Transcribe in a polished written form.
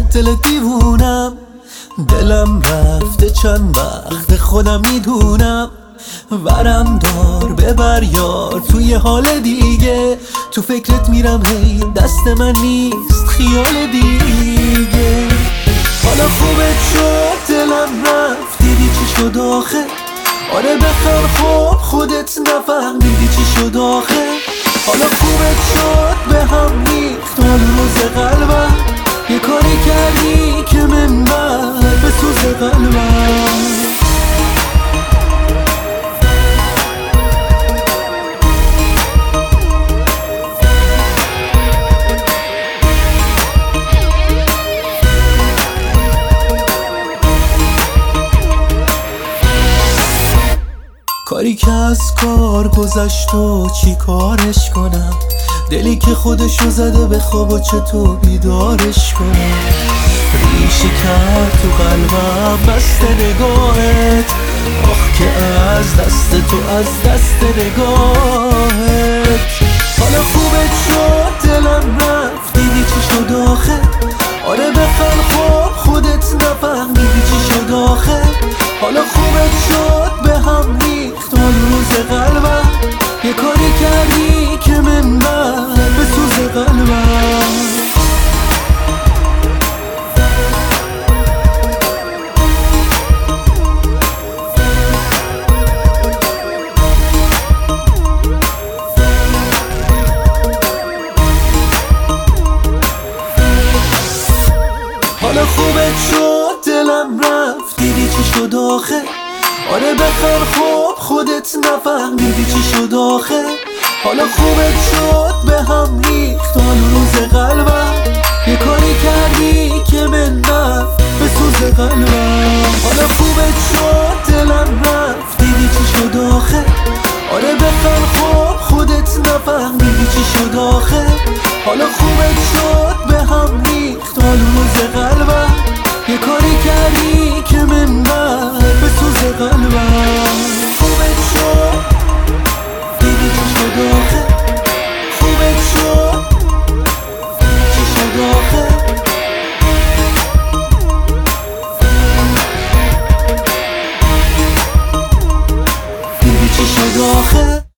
دل دیوونم، دلم رفته چند وقت خودم میدونم. ورم دار ببر یار توی حال دیگه، تو فکرت میرم هی دست من نیست خیال دیگه. حالا خوبت شد دلم رفت دیدی چی شد آخه، آره بخیر خوب خودت نفهمیدی چی شد آخه. حالا خوبت شد به هم ریخت حال روز قلبم، یه کاری کردی که من بعد بسوز قلبم. کاری که از کار گذشت و چی کارش کنم، دلی که خودشو زده به خواب و چطور بیدارش کنم. ریشه کرد تو قلبم بسته نگاهت، آخ که از دست تو از دست نگاهت. حالا خوبت شد دلم رفت دیدی چی شد آخه، آره بخیر خوب خودت نفهمیدی چی شد آخه. حالا خوبت شد به هم ریخت حال روز قلبم، یه کاری کردی که من بعد بسوز قلبم. حالا خوبت شد دلم رفت دیدی چی شد آخه، آره بخیر خوب خودت نفهمیدی چی شد آخه. حالا خوبت شد به هم ریخت حال روز قلبم، یه کاری کردی که من رفت بسوز قلبم. حالا خوبت شد دلم رفت دیدی چی شد آخه، آره بخیر خوب خودت نفهمیدی چی شد آخه. حالا خوبت شد به هم ریخت حال روز قلبم، یه کاری کردی که من بعد بسوز قلبم. خوبت شد دیدی چی شد آخه، خوبت شد چی شد آخه. دیدی چی شد آخه.